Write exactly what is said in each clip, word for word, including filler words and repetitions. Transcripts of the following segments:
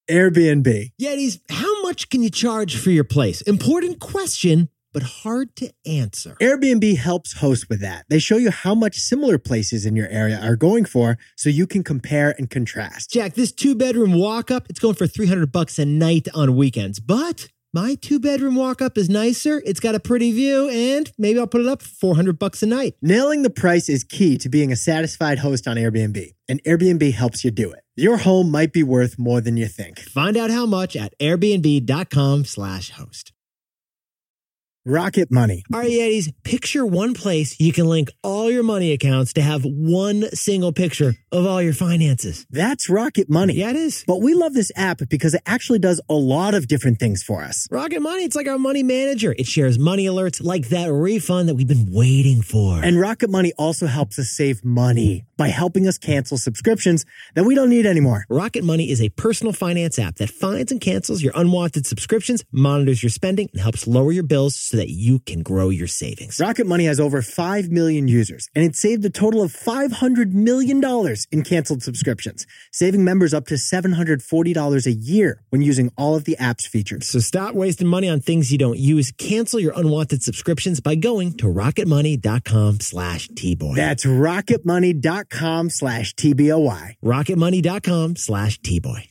Airbnb. Yetis, how much can you charge for your place? Important question, but hard to answer. Airbnb helps host with that. They show you how much similar places in your area are going for so you can compare and contrast. Jack, this two-bedroom walk-up, it's going for three hundred bucks a night on weekends, but my two-bedroom walk-up is nicer, it's got a pretty view, and maybe I'll put it up for four hundred bucks a night. Nailing the price is key to being a satisfied host on Airbnb, and Airbnb helps you do it. Your home might be worth more than you think. Find out how much at airbnb.com slash host. Rocket Money. All right, Yetis, picture one place you can link all your money accounts to have one single picture of all your finances. That's Rocket Money. Yeah, it is. But we love this app because it actually does a lot of different things for us. Rocket Money, it's like our money manager. It shares money alerts like that refund that we've been waiting for. And Rocket Money also helps us save money by helping us cancel subscriptions that we don't need anymore. Rocket Money is a personal finance app that finds and cancels your unwanted subscriptions, monitors your spending, and helps lower your bills so that you can grow your savings. Rocket Money has over five million users, and it saved a total of five hundred million dollars in canceled subscriptions, saving members up to seven hundred forty dollars a year when using all of the app's features. So stop wasting money on things you don't use. Cancel your unwanted subscriptions by going to rocketmoney.com slash T-Boy. That's rocketmoney.com slash T-B-O-Y. rocketmoney.com slash T-Boy.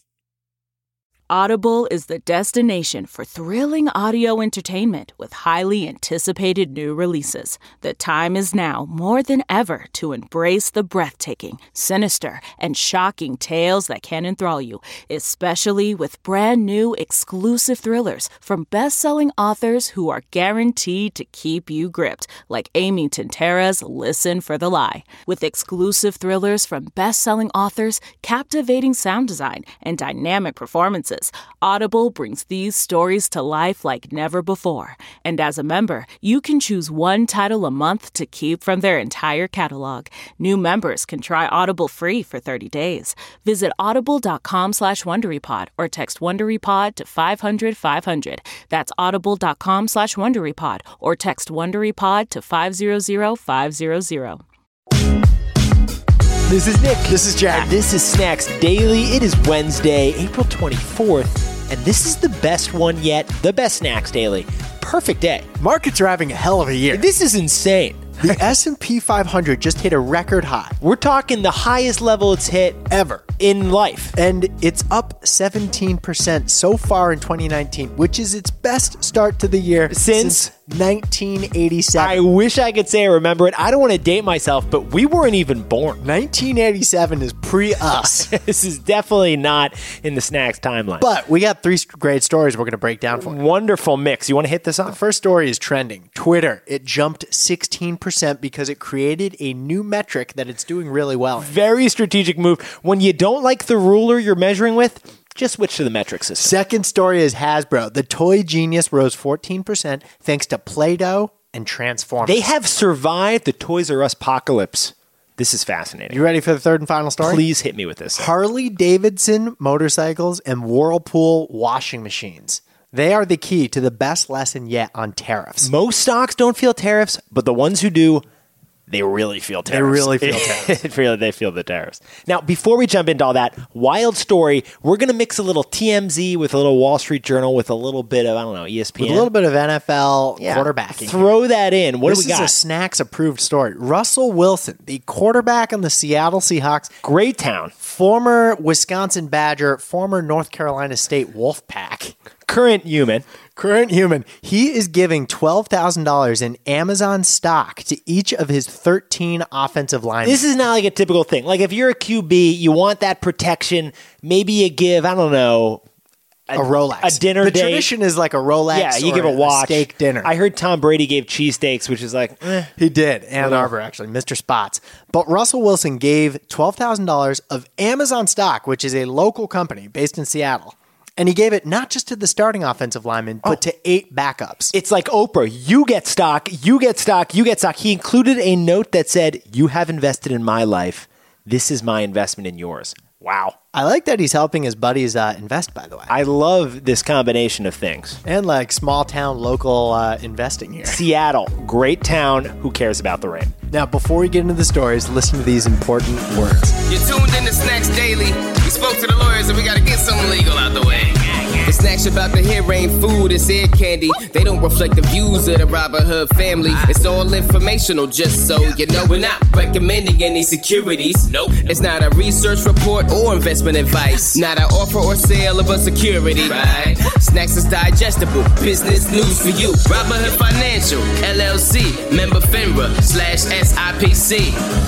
Audible is the destination for thrilling audio entertainment with highly anticipated new releases. The time is now more than ever to embrace the breathtaking, sinister, and shocking tales that can enthrall you, especially with brand new exclusive thrillers from best-selling authors who are guaranteed to keep you gripped, like Amy Tintera's Listen for the Lie. With exclusive thrillers from best-selling authors, captivating sound design, and dynamic performances, Audible brings these stories to life like never before. And as a member, you can choose one title a month to keep from their entire catalog. New members can try Audible free for thirty days. Visit audible.com slash WonderyPod or text WonderyPod to five hundred five hundred. That's audible.com slash WonderyPod or text WonderyPod to five hundred five hundred. This is Nick. This is Jack. And this is Snacks Daily. It is Wednesday, April twenty-fourth, and this is the best one yet, the best Snacks Daily. Perfect day. Markets are having a hell of a year. This is insane. The S and P five hundred just hit a record high. We're talking the highest level it's hit Ever. in life. And it's up seventeen percent so far in twenty nineteen, which is its best start to the year Since- since nineteen eighty-seven. I wish I could say I remember it. I don't want to date myself, but we weren't even born. nineteen eighty-seven is pre-us. This is definitely not in the Snacks timeline. But we got three great stories we're going to break down for you. Wonderful mix. You want to hit this The off? first story is trending. Twitter, it jumped sixteen percent because it created a new metric that it's doing really well in. Very strategic move. When you don't like the ruler you're measuring with, just switch to the metric system. Second story is Hasbro. The toy genius rose fourteen percent thanks to Play-Doh and Transformers. They have survived the Toys R Us apocalypse. This is fascinating. You ready for the third and final story? Please hit me with this. Harley Davidson motorcycles and Whirlpool washing machines. They are the key to the best lesson yet on tariffs. Most stocks don't feel tariffs, but the ones who do, they really feel tariffs. They really feel tariffs. It really, they feel the tariffs. Now, before we jump into all that, wild story, we're going to mix a little T M Z with a little Wall Street Journal with a little bit of, I don't know, E S P N. With a little bit of N F L Yeah. quarterbacking. Throw that in. What this do we got? is a Snacks-approved story. Russell Wilson, the quarterback on the Seattle Seahawks, Great town. former Wisconsin Badger, former North Carolina State Wolfpack, Current human. current human, he is giving twelve thousand dollars in Amazon stock to each of his thirteen offensive linemen. This is not like a typical thing. Like if you're a Q B, you want that protection. Maybe you give, I don't know, a Rolex. a dinner The date. tradition is like a Rolex Yeah, you or give a watch. steak dinner. I heard Tom Brady gave cheesesteaks, which is like, eh. He did. Ann Arbor, actually. Mister Spots. But Russell Wilson gave twelve thousand dollars of Amazon stock, which is a local company based in Seattle. And he gave it not just to the starting offensive lineman, but to eight backups. It's like Oprah. You get stock, you get stock, you get stock. He included a note that said, you have invested in my life. This is my investment in yours. Wow. I like that he's helping his buddies uh, invest, by the way. I love this combination of things. and like small town local uh, investing here. Seattle, great town. Who cares about the rain? Now, before we get into the stories, listen to these important words. You're tuned in to Snacks Daily. We spoke to the lawyers and we got to get something legal out the way. information about the hair ain't food, it's ear candy. They don't reflect the views of the Robin Hood family. It's all informational, just so you know. We're not recommending any securities. Nope. It's not a research report or investment advice. Not an offer or sale of a security. Right. Snacks is digestible. Business news for you. Robin Hood Financial, L L C, member FINRA, slash S I P C.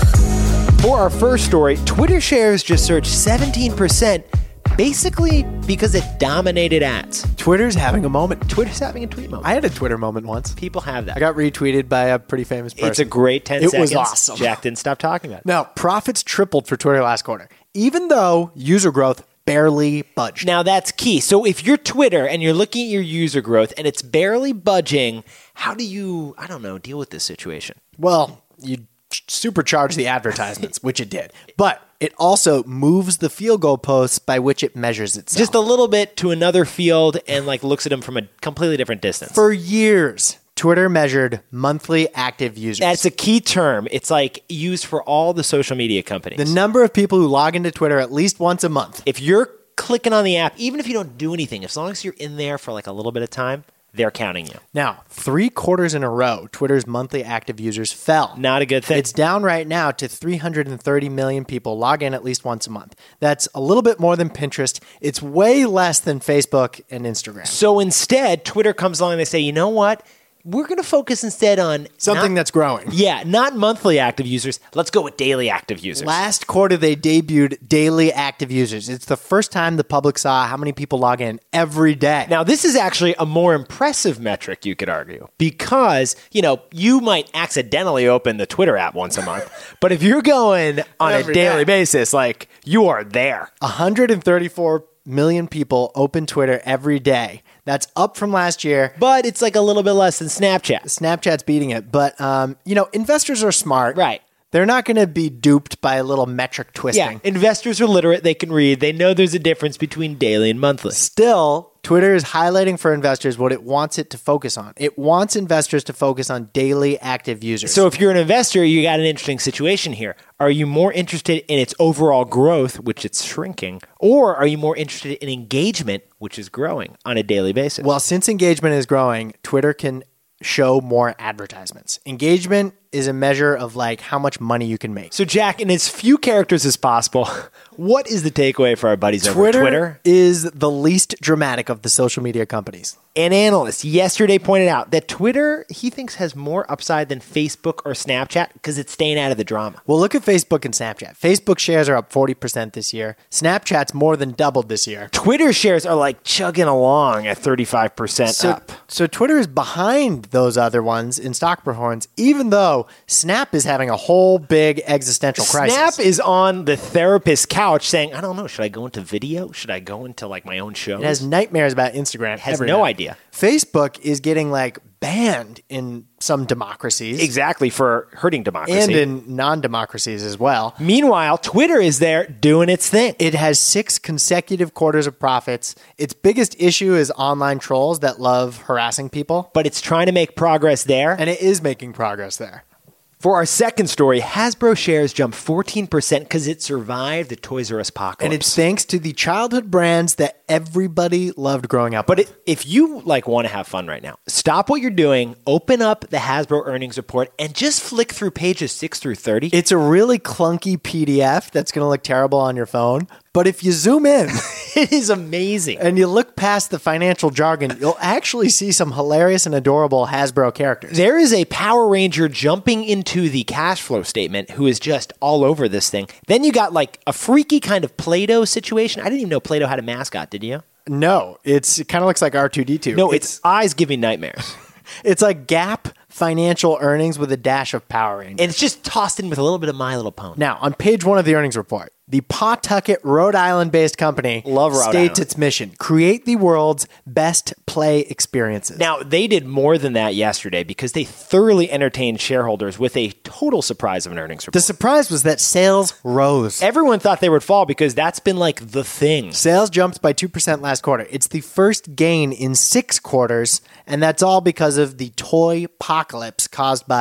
For our first story, Twitter shares just surged seventeen percent, basically because it dominated ads. Twitter's having a moment. Twitter's having a tweet moment. I had a Twitter moment once. People have that. I got retweeted by a pretty famous person. It's a great ten it seconds. It was awesome. Jack didn't stop talking about it. Now, profits tripled for Twitter last quarter, even though user growth barely budged. Now, that's key. So if you're Twitter and you're looking at your user growth and it's barely budging, how do you, I don't know, deal with this situation? Well, you supercharge the advertisements, which it did. But it also moves the field goal posts by which it measures itself. Just a little bit to another field and like looks at them from a completely different distance. For years, Twitter measured monthly active users. That's a key term. It's like used for all the social media companies. The number of people who log into Twitter at least once a month. If you're clicking on the app, even if you don't do anything, as long as you're in there for like a little bit of time, they're counting you. Now, three quarters in a row, Twitter's monthly active users fell. Not a good thing. It's down right now to three hundred thirty million people log in at least once a month. That's a little bit more than Pinterest. It's way less than Facebook and Instagram. So instead, Twitter comes along and they say, you know what? We're going to focus instead on something not, that's growing. Yeah, not monthly active users. Let's go with daily active users. Last quarter, they debuted daily active users. It's the first time the public saw how many people log in every day. Now, this is actually a more impressive metric, you could argue, because, you know, you might accidentally open the Twitter app once a month, but if you're going on every a daily day. basis, like, you are there. one hundred thirty-four million people open Twitter every day. That's up from last year. But it's like a little bit less than Snapchat. Snapchat's beating it. But, um, you know, investors are smart. Right. They're not going to be duped by a little metric twisting. Yeah, investors are literate. They can read. They know there's a difference between daily and monthly. Still, Twitter is highlighting for investors what it wants it to focus on. It wants investors to focus on daily active users. So if you're an investor, you got an interesting situation here. Are you more interested in its overall growth, which it's shrinking, or are you more interested in engagement, which is growing on a daily basis? Well, since engagement is growing, Twitter can show more advertisements. Engagement is a measure of like how much money you can make. So Jack, in as few characters as possible, what is the takeaway for our buddies Twitter over at Twitter? Is the least dramatic of the social media companies. An analyst yesterday pointed out that Twitter, he thinks, has more upside than Facebook or Snapchat because it's staying out of the drama. Well, look at Facebook and Snapchat. Facebook shares are up forty percent this year. Snapchat's more than doubled this year. Twitter shares are like chugging along at thirty-five percent so, up. So Twitter is behind those other ones in stock performance, even though Snap is having a whole big existential crisis. Snap is on the therapist's couch saying, I don't know, should I go into video? Should I go into like my own shows? It has nightmares about Instagram. It has every no night. idea. Facebook is getting like banned in some democracies. Exactly, for hurting democracy. And in non-democracies as well. Meanwhile, Twitter is there doing its thing. It has six consecutive quarters of profits. Its biggest issue is online trolls that love harassing people. But it's trying to make progress there. And it is making progress there. For our second story, Hasbro shares jumped fourteen percent because it survived the Toys R Us apocalypse. And it's thanks to the childhood brands that everybody loved growing up But with. it, if you like want to have fun right now, stop what you're doing, open up the Hasbro earnings report, and just flick through pages six through thirty. It's a really clunky P D F that's going to look terrible on your phone. But if you zoom in It is amazing. and you look past the financial jargon, you'll actually see some hilarious and adorable Hasbro characters. There is a Power Ranger jumping into the cash flow statement who is just all over this thing. Then you got like a freaky kind of Play-Doh situation. I didn't even know Play-Doh had a mascot, did you? No, it's it kind of looks like R two D two. No, it's, eyes giving nightmares. It's like Gap financial earnings with a dash of Power Rangers. And it's just tossed in with a little bit of My Little Pony. Now, on page one of the earnings report, the Pawtucket, Rhode Island-based company Love Rhode states Island. its mission: create the world's best play experiences. Now, they did more than that yesterday because they thoroughly entertained shareholders with a total surprise of an earnings report. the surprise was that sales rose. Everyone thought they would fall because that's been like the thing. Sales jumped by two percent last quarter. It's the first gain in six quarters, and that's all because of the toy apocalypse caused by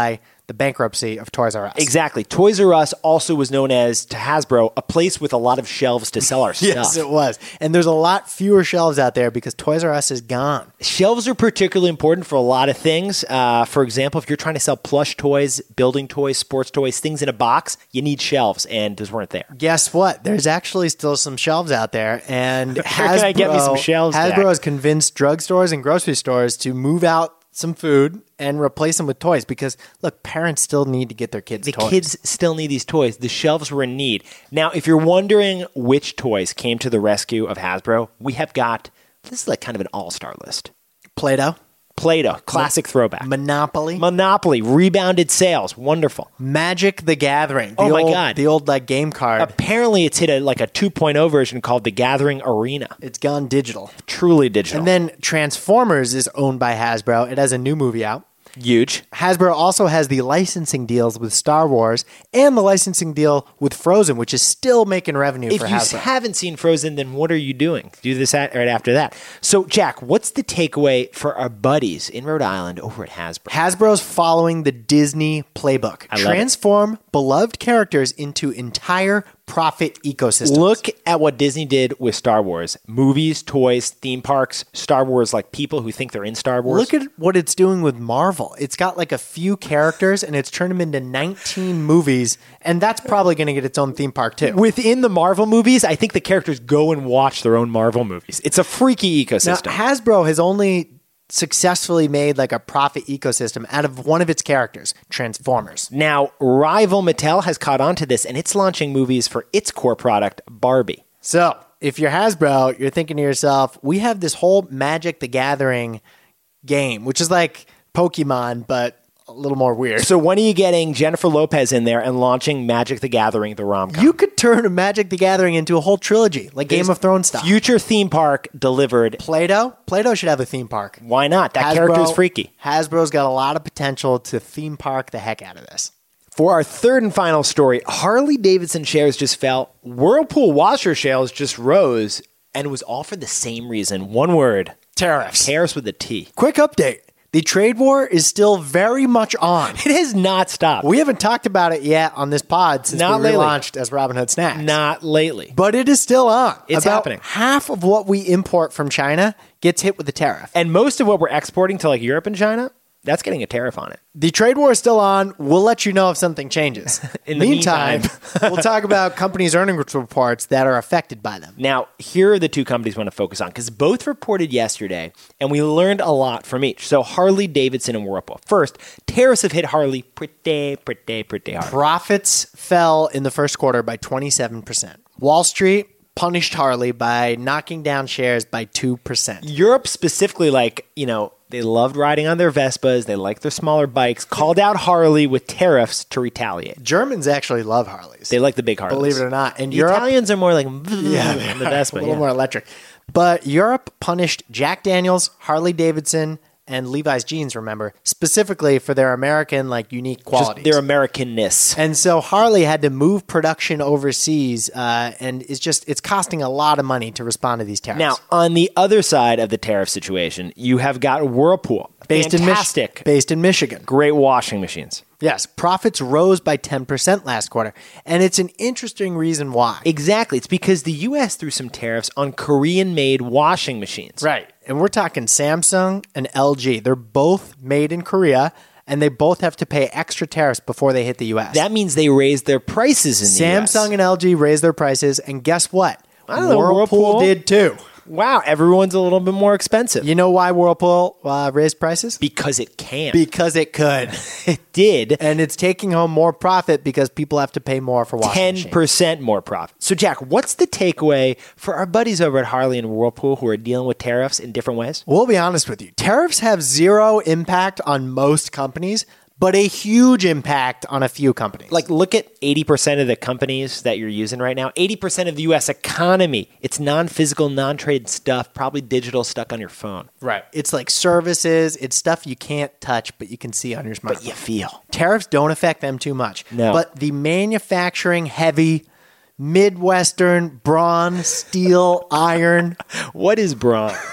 the bankruptcy of Toys R Us. Exactly. Toys R Us also was known as, to Hasbro, a place with a lot of shelves to sell our stuff. Yes, it was. And there's a lot fewer shelves out there because Toys R Us is gone. Shelves are particularly important for a lot of things. Uh, for example, if you're trying to sell plush toys, building toys, sports toys, things in a box, you need shelves, and those weren't there. Guess what? There's actually still some shelves out there, and Hasbro, can I get me some shelves, Hasbro Jack? has convinced drugstores and grocery stores to move out some food and replace them with toys because, look, parents still need to get their kids The toys. kids still need these toys. The shelves were in need. Now, if you're wondering which toys came to the rescue of Hasbro, we have got, this is like kind of an all-star list. Play-Doh, Play-Doh, classic throwback. Monopoly, Monopoly, rebounded sales, wonderful. Magic the Gathering. The Oh my old, God. The old like game card. Apparently, it's hit a, like a two point oh version called the Gathering Arena. It's gone digital. Truly digital. And then Transformers is owned by Hasbro. It has a new movie out. Huge. Hasbro also has the licensing deals with Star Wars and the licensing deal with Frozen, which is still making revenue If for you Hasbro. haven't seen Frozen, then what are you doing? Do this at, right after that. So, Jack, what's the takeaway for our buddies in Rhode Island over at Hasbro? Hasbro's following the Disney playbook. I love it. Transform beloved characters into entire profit ecosystems. Look at what Disney did with Star Wars. Movies, toys, theme parks, Star Wars, like people who think they're in Star Wars. Look at what it's doing with Marvel. It's got like a few characters and it's turned them into nineteen movies, and that's probably going to get its own theme park too. Within the Marvel movies, I think the characters go and watch their own Marvel movies. It's a freaky Now, ecosystem. Hasbro has only successfully made like a profit ecosystem out of one of its characters, Transformers. Now, rival Mattel has caught on to this, and it's launching movies for its core product, Barbie. So, if you're Hasbro, you're thinking to yourself, we have this whole Magic the Gathering game, which is like Pokemon, but a little more weird. So when are you getting Jennifer Lopez in there and launching Magic the Gathering, the rom-com? You could turn a Magic the Gathering into a whole trilogy, like Game of Thrones style. Future theme park delivered. Play-Doh? Play-Doh should have a theme park. Why not? That Hasbro- character is freaky. Hasbro's got a lot of potential to theme park the heck out of this. For our third and final story, Harley Davidson shares just fell. Whirlpool washer sales just rose, and it was all for the same reason. One word. Tariffs. Tariffs with a T. Quick update. The trade war is still very much on. It has not stopped. We haven't talked about it yet on this pod since Not we lately. relaunched as Robin Hood Snacks. Not lately. But it is still on. It's About happening. half of what we import from China gets hit with the tariff. And most of what we're exporting to like Europe and China, that's getting a tariff on it. The trade war is still on. We'll let you know if something changes. In the meantime, meantime. we'll talk about companies' earnings reports that are affected by them. Now, here are the two companies we want to focus on because both reported yesterday, and we learned a lot from each. So Harley Davidson and Whirlpool. First, tariffs have hit Harley pretty, pretty, pretty hard. Profits fell in the first quarter by twenty-seven percent. Wall Street punished Harley by knocking down shares by two percent. Europe specifically, like, you know, they loved riding on their Vespas. They liked their smaller bikes. Called out Harley with tariffs to retaliate. Germans actually love Harleys. They like the big Harleys. Believe it or not. And The Europe, Italians are more like yeah, on the they're Vespa. a little yeah. more electric. But Europe punished Jack Daniels, Harley Davidson, and Levi's jeans, remember, specifically for their American, like, unique Just qualities. their Americanness. And so Harley had to move production overseas, uh, and it's just it's costing a lot of money to respond to these tariffs. Now, on the other side of the tariff situation, you have got Whirlpool. based Fantastic. in Mich- based in Michigan. Great washing machines. Yes, profits rose by ten percent last quarter, and it's an interesting reason why. Exactly. It's because the U S threw some tariffs on Korean-made washing machines. Right. And we're talking Samsung and L G. They're both made in Korea, and they both have to pay extra tariffs before they hit the U S. That means they raised their prices in the U S. Samsung and L G raised their prices, and guess what? I don't know, Whirlpool, Whirlpool? did too. Wow, everyone's a little bit more expensive. You know why Whirlpool uh, raised prices? Because it can. Because it could. it did. And it's taking home more profit because people have to pay more for washing ten machines. percent more profit. So, Jack, what's the takeaway for our buddies over at Harley and Whirlpool who are dealing with tariffs in different ways? We'll be honest with you. Tariffs have zero impact on most companies, but a huge impact on a few companies. Like, look at eighty percent of the companies that you're using right now. eighty percent of the U S economy. It's non-physical, non-traded stuff, probably digital, stuck on your phone. right. It's like services. It's stuff you can't touch, but you can see on your smartphone. But you feel. Tariffs don't affect them too much. No. But the manufacturing heavy, Midwestern, brawn, steel, iron, What is brawn?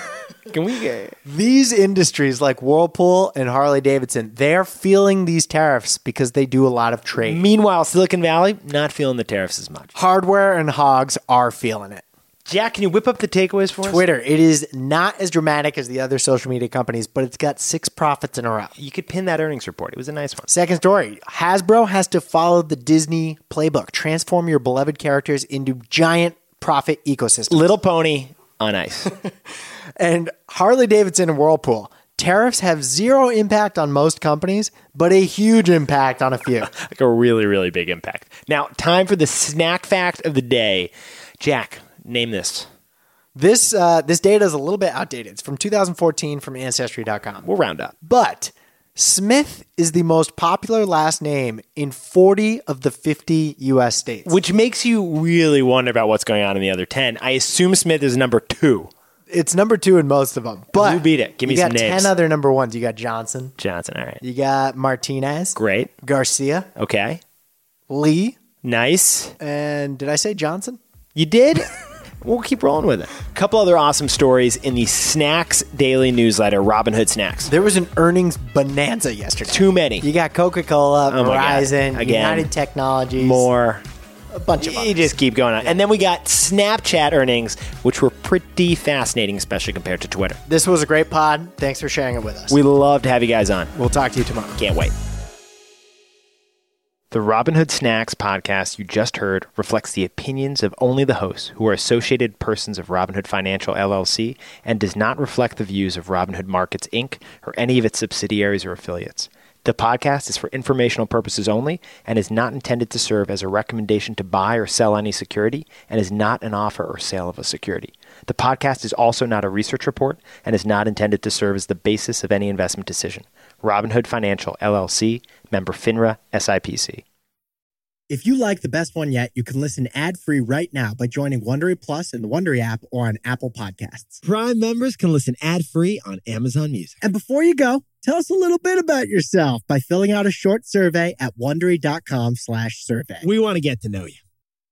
Can we get... These industries like Whirlpool and Harley Davidson, they're feeling these tariffs because they do a lot of trade. Meanwhile, Silicon Valley, not feeling the tariffs as much. Hardware and hogs are feeling it. Jack, can you whip up the takeaways for us? Twitter, it is not as dramatic as the other social media companies, but it's got six profits in a row. You could pin that earnings report. It was a nice one. Second story, Hasbro has to follow the Disney playbook. Transform your beloved characters into giant profit ecosystems. Little Pony on ice. And Harley Davidson and Whirlpool. Tariffs have zero impact on most companies, but a huge impact on a few. Like a really, really big impact. Now, time for the snack fact of the day. Jack, name this. This uh, this data is a little bit outdated. It's from two thousand fourteen from Ancestry dot com. We'll round up. But Smith is the most popular last name in forty of the fifty U S states. Which makes you really wonder about what's going on in the other ten. I assume Smith is number two. It's number two in most of them. But who beat it? Give me some names. You got ten other number ones. You got Johnson. Johnson, all right. You got Martinez. Great. Garcia. Okay. Lee. Nice. And did I say Johnson? You did? We'll keep rolling with it. A couple other awesome stories in the Snacks Daily newsletter, Robinhood Snacks. There was an earnings bonanza yesterday. Too many. You got Coca-Cola, Oh my God. Verizon, Again. United Technologies. More. A bunch of You others. just keep going on. And then we got Snapchat earnings, which were pretty fascinating, especially compared to Twitter. This was a great pod. Thanks for sharing it with us. We love to have you guys on. We'll talk to you tomorrow. Can't wait. The Robinhood Snacks podcast you just heard reflects the opinions of only the hosts who are associated persons of Robinhood Financial, L L C, and does not reflect the views of Robinhood Markets, Incorporated, or any of its subsidiaries or affiliates. The podcast is for informational purposes only and is not intended to serve as a recommendation to buy or sell any security and is not an offer or sale of a security. The podcast is also not a research report and is not intended to serve as the basis of any investment decision. Robinhood Financial, L L C, member FINRA, S I P C. If you like The Best One Yet, you can listen ad-free right now by joining Wondery Plus in the Wondery app or on Apple Podcasts. Prime members can listen ad-free on Amazon Music. And before you go, tell us a little bit about yourself by filling out a short survey at Wondery dot com slash survey. We want to get to know you.